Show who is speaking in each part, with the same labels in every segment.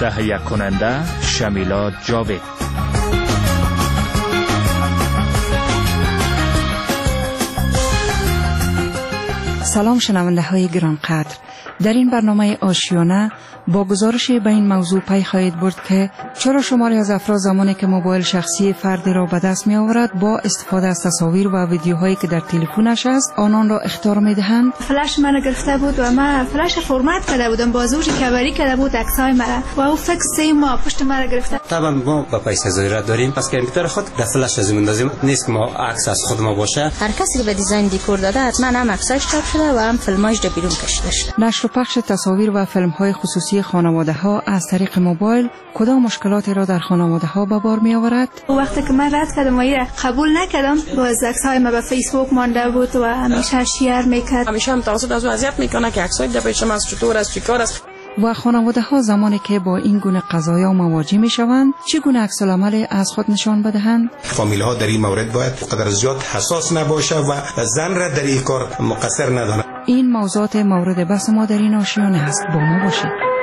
Speaker 1: تهیه کننده شمیلا جاوید.
Speaker 2: سلام شنونده های گرانقدر، در این برنامه آشیانه با گزارش به این موضوع پی خواهید برد که چرا شماری از افراد زمانی که موبایل شخصی فردی را به دست می آورد با استفاده از تصاویر و ویدیوهایی که در تلفنش است آنان را اخطار می دهند.
Speaker 3: فلش من گرفته بود و من فلش فرمت کرده بودم، بازوش کبری کرده بود عکسای مرا و او فکس 3 ماه پشت مرا گرفته.
Speaker 4: طبعا ما با پیسه ضرورت داریم، پس کامپیوتر خود در فلش از اندازیم نیست که ما عکس از خود ما باشه.
Speaker 5: هر کسی که به دیزاین دکور داده حتما هم عکساش چاپ شده و هم فیلماش در بیرون کشیده شده.
Speaker 2: نشر و پخش تصاویر و فیلم‌های خصوصی خانواده‌ها از طریق موبایل کدام مشکلاتی را در خانواده‌ها به بار می‌آورد؟
Speaker 3: وقتی که من رد کردم و قبول نکردم، باز عکس‌های ما به فیسبوک مانده بود و همیشه شیر می‌کرد.
Speaker 6: همیشه هم توسط از اذیت می‌کنه که عکسای در پیشم از چطور است، چیکار است.
Speaker 2: و خانواده‌ها زمانی که با این گونه قضایا مواجه می‌شوند چگونه عکس‌العمل از خود نشان بدهند؟
Speaker 7: فامیل‌ها در این مورد باید قدر زیاد حساس نباشه و زن را در این کار مقصر ندانه.
Speaker 2: این موضوعات مورد بحث ما در این آشیانه است. با ما باشید.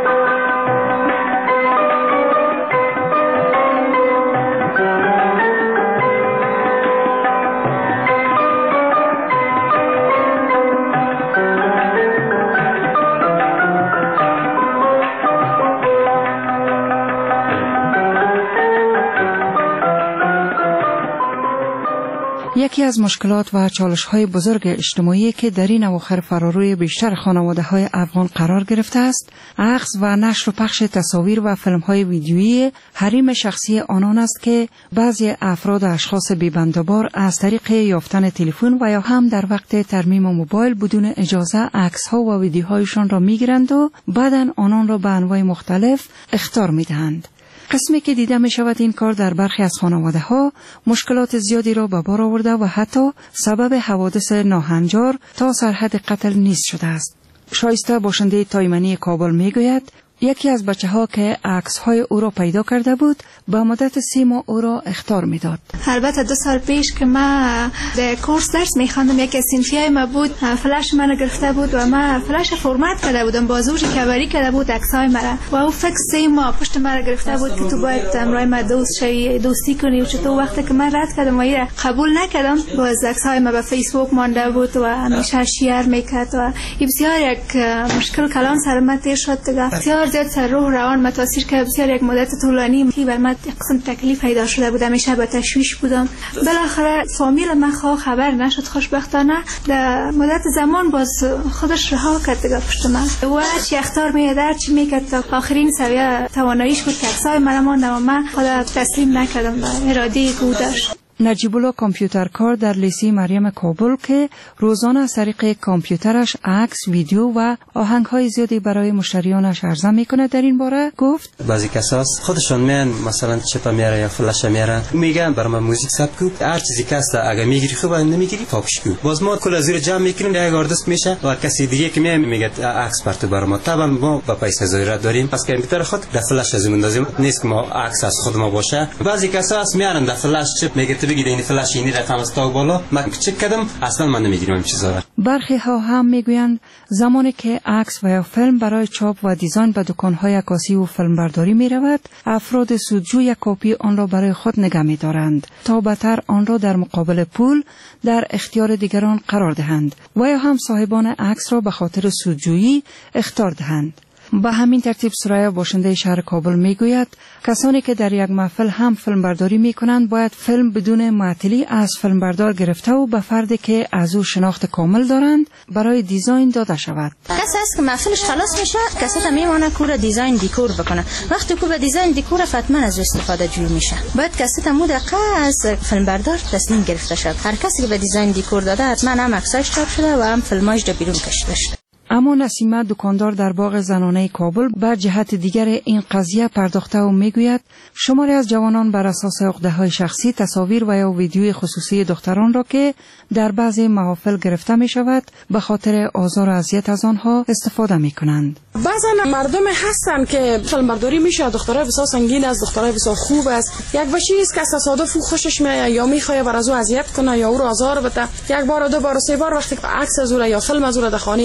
Speaker 2: یکی از مشکلات و چالش‌های بزرگ اجتماعی که در این اواخر فراروی بیشتر خانواده‌های افغان قرار گرفته است، اخذ و نشر و پخش تصاویر و فیلم‌های ویدیویی حریم شخصی آنان است که بعضی افراد و اشخاص بی‌بندوبار از طریق یافتن تلفن و یا هم در وقت ترمیم موبایل بدون اجازه عکس‌ها و ویدیوهایشان را می‌گیرند و بعداً آنان را به انواع مختلف اخطار می‌دهند. قسمی که دیده می شود این کار در برخی از خانواده ها مشکلات زیادی را به بار آورده و حتی سبب حوادث ناهنجار تا سرحد قتل نیز شده است. شایسته باشنده تایمنی کابل می گوید یکی از بچه ها که عکس های او را پیدا کرده بود به مدت 3 ماه او را اخطار می داد.
Speaker 3: البته 2 سال پیش که من در کورس درس می خواندم، یکی از صنفیای ما بود فلش من گرفته بود و من فلش فرمت کرده بودم، بازوش کبری کرده بود عکسای مرا و او فکس 3 ماه پشت مرا گرفته بود که تو باید امرای ما دوستی کنی و چطور. وقتی که من رد کردم و قبول نکردم، باز عکسای ما به فیسبوک مانده بود و همیشه شیر میکرد و بسیار یک مشکل کلان سر من تیر شد دیگه. بسیار زیاد سر روح روان متاثر که بسیار یک مدت طولانی که بر من قسم تکلیف پیدا شده بود، همیشه به تشویش بودم. بالاخره فامیل من خبر نشد، خوشبختانه در مدت زمان باز خودش رها کرد دیگه پشت من و چی اختار میاد چی میکرد تا آخرین سویه تواناییش بود که عکسای من ماند و من خودم تسلیم نکردم به اراده گودش.
Speaker 2: نجیب الله کامپیوترکار در لیسه مریم کابل که روزانه از طریق کامپیوترش عکس، ویدیو و آهنگ‌های زیادی برای مشتریانش عرضه می‌کند در این باره گفت
Speaker 4: بعضی کساس خودشون میان مثلا چپ میاره یا فلش میاره میگن برام موزیک ثبت کو، هر چیزی که است اگه میگیری خوب نمیگیری پاکش کو. باز ما کل زیر جمع میکنیم یک آردست میشه و کسی دیگه که میگه عکس پرت برام. طبعا ما با پیسه ضرورت داریم، پس کامپیوتر خود در فلش از اندازیم نیست که ما عکس از خود ما باشه. بعضی کساس میارن در فلش چپ میگه بگید این فلش اینی رقم است تا بالا من چک کردم اصلا من نمیگیرم این چیزا.
Speaker 2: برخی ها هم میگویند زمانی که عکس و یا فیلم برای چاپ و دیزاین به دکان‌های عکاسی و فیلمبرداری میرود، افراد سودجو یک کپی آن را برای خود نگه می‌دارند تا بعدتر آن را در مقابل پول در اختیار دیگران قرار دهند و یا هم صاحبان عکس را به خاطر سودجویی اخطار دهند. به همین ترتیب سریا باشنده شهر کابل میگوید کسانی که در یک محفل هم فیلمبرداری میکنند باید فیلم بدون معطلی از فیلمبردار گرفته و به فردی که از او شناخت کامل دارند برای دیزاین داده شود.
Speaker 5: کسی است که محفلش خلاص میشه کسی میمونه کور دیزاین دکور بکنه. وقتی که به دیزاین دکور حتما از استفاده جور میشه. باید کسی تمود از فیلمبردار تسلیم گرفته شد. هر کسی که به دیزاین دکور داده حتما هم عکساش چاپ شده و هم فیلماش در بیرون کشیده شده.
Speaker 2: اما نسیمه دکاندار در باغ زنانه کابل بر جهت دیگر این قضیه پرداخته و میگوید شماری از جوانان بر اساس عقده‌های شخصی تصاویر و یا ویدیوی خصوصی دختران را که در بعضی محافل گرفته می شود به خاطر آزار و اذیت از آنها استفاده می کنند.
Speaker 6: بعضا مردم هستن که فیلمبرداری میشه، دخترای بسیار سنگین است، دخترای بسیار خوب است، یک بچی است که تصادف خوشش میاد یا میخواد بر از او اذیت کنه یا او را آزار بده، یک بار دو بار سه بار وقتی عکس از او یا فیلم از او در خانه خود یا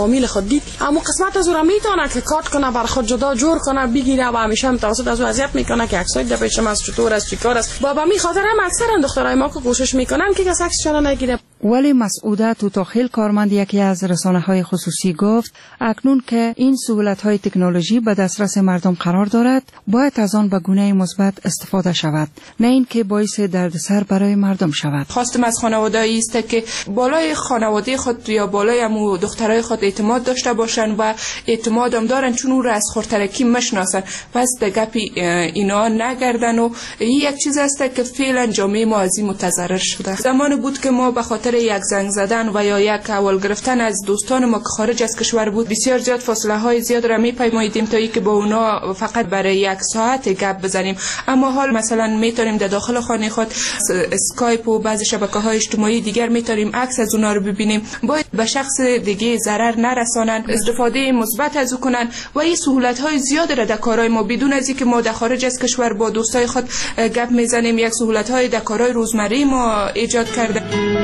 Speaker 6: فامیل خود دید، اما قسمت از او را میتونه که کات کنه، بر خود جدا جور کنه، بگیره و همیشه هم توسط از او اذیت میکنه که عکسای در پیشم از چطور است چیکار است. بابا می خاطر هم اکثر دخترای ما که کوشش میکنن که کس عکسشون نگیره.
Speaker 2: ولی مسعوده توتاخیل کارمند یکی از رسانه‌های خصوصی گفت اکنون که این سهولت‌های تکنولوژی به دسترس مردم قرار دارد باید از آن به گونه مثبت استفاده شود، نه اینکه باعث دردسر برای مردم شود.
Speaker 8: خواستم از خانواده‌ای است که بالای خانواده خود یا بالای امو دخترای خود اعتماد داشته باشن و اعتمادم دارن چون او را از خردترکی میشناسن، پس در گپی اینا نگردن. و این یک چیز است که فعلا جامعه ما از این متضرر شده. زمان بود که ما به خاطر یک زنگ زدن و یا یک اول گرفتن از دوستان ما که خارج از کشور بود بسیار زیاد فاصله های زیاد را میپیماییدیم تا اینکه با اونا فقط برای یک ساعت گپ بزنیم. اما حال مثلا میتونیم در داخل خانه خود اسکایپ و بعضی شبکه‌های اجتماعی دیگر میتونیم عکس از اونا رو ببینیم. باید به شخص دیگه ضرر نرسانن، استفاده مثبت از او کنن و این سهولت‌های زیاد را در کارهای ما بدون از اینکه ما در خارج از کشور با دوستای خود گپ میزنیم یک سهولت‌های در کارهای روزمره ما ایجاد کرده.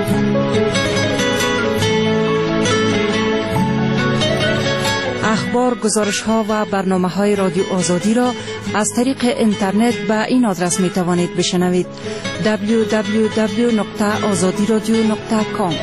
Speaker 2: اخبار، گزارش‌ها و برنامه‌های رادیو آزادی را از طریق اینترنت به این آدرس می‌توانید بشنوید: www.azadiradio.com.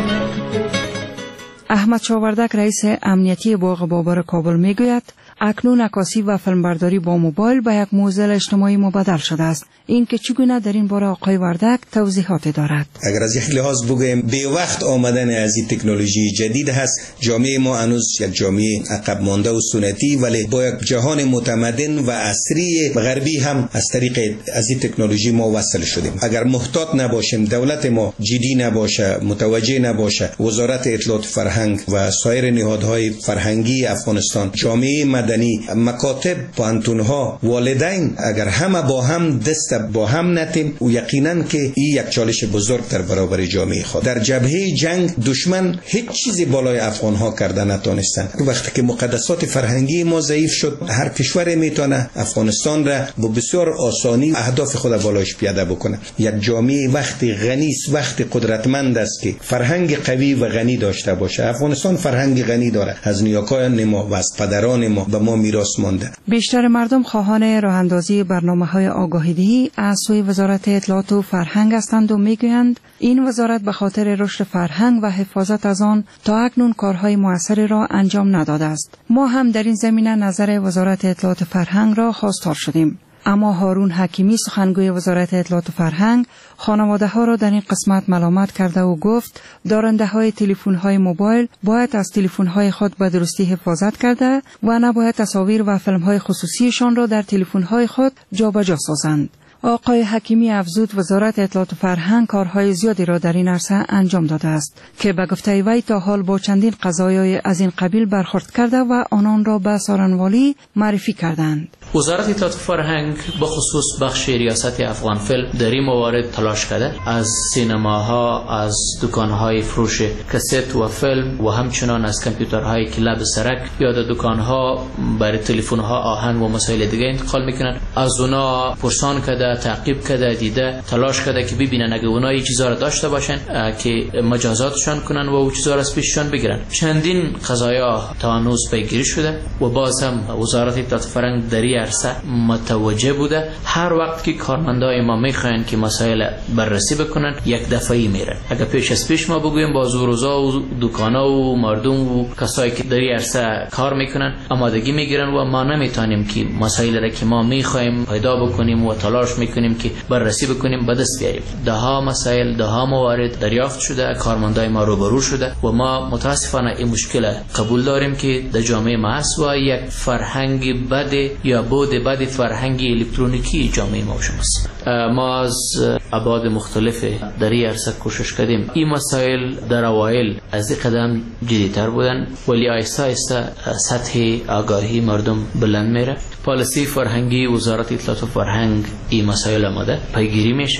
Speaker 2: احمد شاوردک رئیس امنیتی باغ بابر کابل میگوید اکنون عکاسی و فیلمبرداری با موبایل به یک موزل اجتماعی مبادل شده است. این که چگونه در این باره آقای وردک توضیحات دارد.
Speaker 7: اگر از یک لحاظ بگویم به وقت آمدن از این تکنولوژی جدید هست، جامعه ما هنوز یک جامعه عقب مانده و سنتی، ولی با یک جهان متمدن و عصری غربی هم از طریق از این تکنولوژی ما وصل شدیم. اگر محتاط نباشیم، دولت ما جدی نباشه، متوجه نباشه، وزارت اطلاعات فرهنگ و سایر نهادهای فرهنگی افغانستان، جامعه مدنی، مکاتب، پانتونها، والدین، اگر همه با هم دست با هم نتیم و یقینا که این یک چالش بزرگ در برابر جامعه خود. در جبهه جنگ دشمن هیچ چیزی بالای افغان ها کرده نتونستن. وقتی که مقدسات فرهنگی ما ضعیف شد، هر کشور میتونه افغانستان را با بسیار آسانی اهداف خود بالایش پیاده بکنه. یک جامعه وقتی غنی است، وقتی قدرتمند است که فرهنگ قوی و غنی داشته باشه. افغانستان فرهنگ غنی داره، از نیاکان ما و از پدران ما به ما میراث مانده.
Speaker 2: بیشتر مردم خواهان راه اندازی برنامه‌های آگاهی‌دهی از سوی وزارت اطلاعات و فرهنگ هستند و میگویند این وزارت به خاطر رشد فرهنگ و حفاظت از آن تا اکنون کارهای موثری را انجام نداده است. ما هم در این زمینه نظر وزارت اطلاعات فرهنگ را خواستار شدیم. اما هارون حکیمی سخنگوی وزارت اطلاعات و فرهنگ خانواده ها را در این قسمت ملامت کرده و گفت دارنده های تلفن های موبایل باید از تلفن های خود به درستی حفاظت کرده و نباید تصاویر و فیلم های خصوصیشان را در تلفن های خود جابجا سازند. آقای حکیمی افزود وزارت اطلاعات و فرهنگ کارهای زیادی را در این عرصه انجام داده است که به گفته وی تا حال با چندین قضایای از این قبیل برخورد کرده و آنان را به سارنوالی معرفی کردند.
Speaker 9: وزارت اطلاعات و فرهنگ به خصوص بخش ریاست افغان فیلم در این موارد تلاش کرده، از سینماها، از دکانهای فروش کست و فیلم و همچنان از کامپیوترهای که لب سرک یا در دکانها برای تلفن‌ها آهنگ و مسائل دیگه انتقال میکنن، از اونا پرسان کرده، تعقیب کرده، دیده، تلاش کرده که ببینن اگه اونا این چیزا رو داشته باشن که مجازاتشان کنن و اون چیزا رو از پیششان بگیرن. چندین قضایا تا هنوز پیگیری شده و باز هم وزارت اطلاعات و فرهنگ در این عرصه متوجه بوده. هر وقت که کارمندای ما میخواین که مسائل بررسی بکنن یک دفعه‌ای میره. اگه پیش از پیش ما بگویم با زوروزا و دکانا و مردم و کسایی که در این عرصه کار میکنن آمادگی میگیرن و ما نمیتونیم که مسائل را که ما میخوایم پیدا بکنیم و تلاش میکنیم که بررسی بکنیم به دست بیاریم. ده ها مسائل، ده ها موارد دریافت شده، کارمندای ما روبرو شده و ما متاسفانه این مشکل قبول داریم که در جامعه ما هست و یک فرهنگ بد یا بود بد فرهنگ الکترونیکی جامعه ما شماست. ما از ابعاد مختلف در این عرصه کوشش کردیم. این مسائل در اوایل از این قدم جدی‌تر بودن ولی آهسته آهسته سطح آگاهی مردم بلند میره. پالیسی فرهنگی وزارت اطلاعات و فرهنگ این مسائل آمده پیگیری میشه.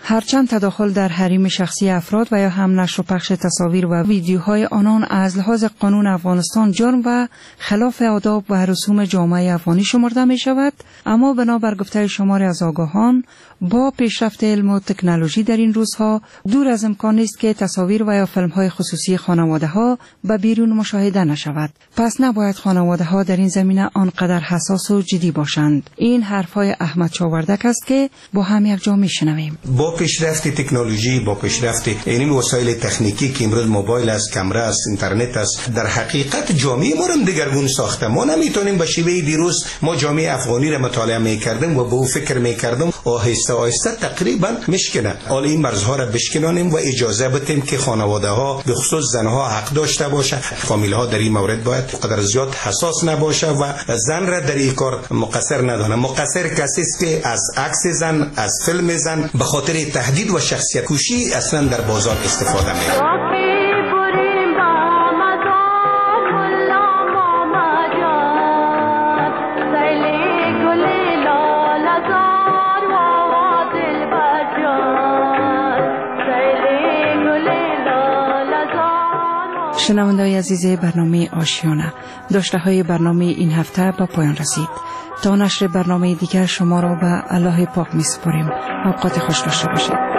Speaker 2: هرچند تداخل در حریم شخصی افراد و یا هم نشر و پخش تصاویر و ویدیوهای آنان از لحاظ قانون افغانستان جرم و خلاف آداب و رسوم جامعه افغانی شمرده می شود، اما بنابر گفته شماری از آگاهان با پیشرفت علم و تکنولوژی در این روزها دور از امکان است که تصاویر و یا فیلم‌های خصوصی خانواده‌ها به بیرون مشاهده نشود. پس نباید خانواده‌ها در این زمینه آنقدر حساس و جدی باشند. این حرف‌های احمد چاوردک است که با هم یک جا می‌شنویم.
Speaker 7: با پیشرفت تکنولوژی، با پیشرفت این وسایل تکنیکی که امروز موبایل است، کامرا است، اینترنت است، در حقیقت جامعه ما هم دگرگون ساخته. ما نمیتونیم به شیوه دیروز ما جامعه افغانی را مطالعه می‌کردیم و به او فکر می‌کردیم آهسته آهسته تقریبا میشکنه. حالا این مرزها را بشکنانیم و اجازه بدیم که خانواده‌ها به خصوص زنها حق داشته باشه. فامیل‌ها در این مورد باید قدر زیاد حساس نباشه و زن را در این کار مقصر ندانه. مقصر کسی است که از عکس زن، از فیلم زن به خاطر تهدید و شخصیت کشی اصلا در بازار استفاده می‌کنه.
Speaker 2: شنونده‌های عزیز برنامه آشیانه، داشته‌های برنامه این هفته با پایان رسید. تا نشر برنامه دیگر شما را به الله پاک می‌سپاریم. اوقات خوش داشته باشید.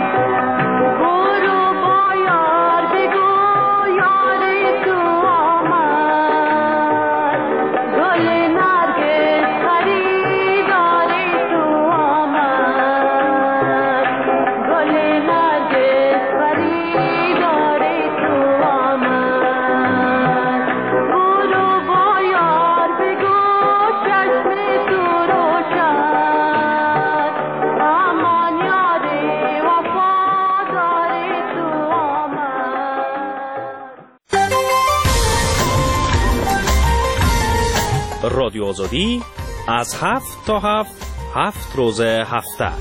Speaker 1: رادیو آزادی از 7 تا 7 روز هفته.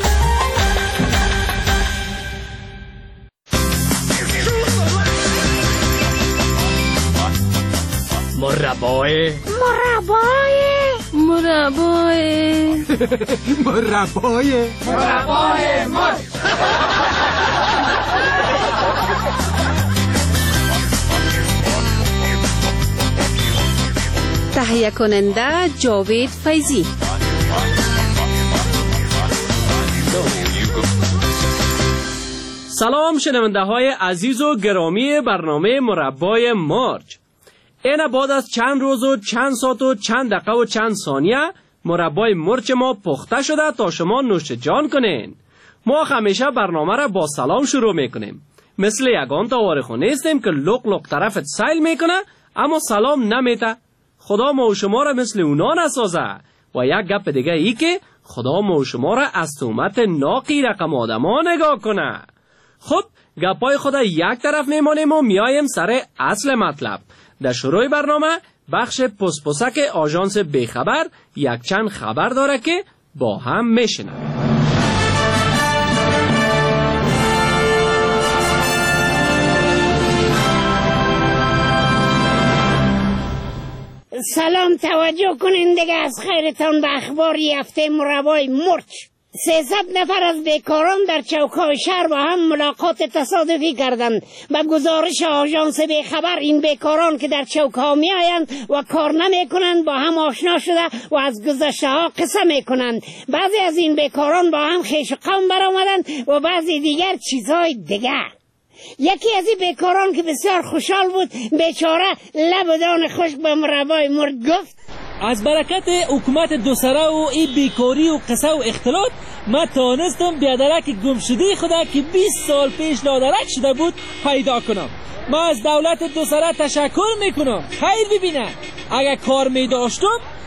Speaker 1: مربای
Speaker 10: تهیه کننده جاوید فیضی.
Speaker 11: سلام شنونده های عزیز و گرامی برنامه مربای مرچ. این بعد از چند روز و چند ساعت و چند دقیقه و چند ثانیه مربای مرچ ما پخته شده تا شما نوش جان کنین. ما همیشه برنامه را با سلام شروع میکنیم. مثل یگان تاوارخو نیستیم که لق لق طرفت سیل میکنه اما سلام نمیته. خدا ما و شما را مثل اونا نسازه. و یک گپ دیگه ای که خدا ما و شما را از تهمت ناقی رقم آدما نگاه کنه. خب گپای خدا یک طرف میمانیم و میایم سر اصل مطلب. در شروع برنامه بخش پسپسک آژانس بیخبر یک چند خبر داره که با هم میشنویم.
Speaker 12: سلام، توجه کنین دیگه از خیرتان به اخبار هفته مربای مرچ. 300 نفر از بیکاران در چوک‌های شهر با هم ملاقات تصادفی کردند. به گزارش آژانس بیخبر این بیکاران که در چوک‌ها میآیند و کار نمی‌کنند با هم آشنا شده و از گذشته‌ها قصه می‌کنند. بعضی از این بیکاران با هم خویش و قوم برآمدند و بعضی دیگر چیزهای دیگر. یکی از این بیکاران که بسیار خوشحال بود بیچاره لب دان خشک به مربای مرچ گفت:
Speaker 13: از برکت حکومت دو سره و این بیکاری و قصه و اختلاط من تانستم بیادرک گمشده خدا که 20 سال پیش لادرک شده بود پیدا کنم. من از دولت دو سره تشکر میکنم. خیر ببینه اگر کار میداشتم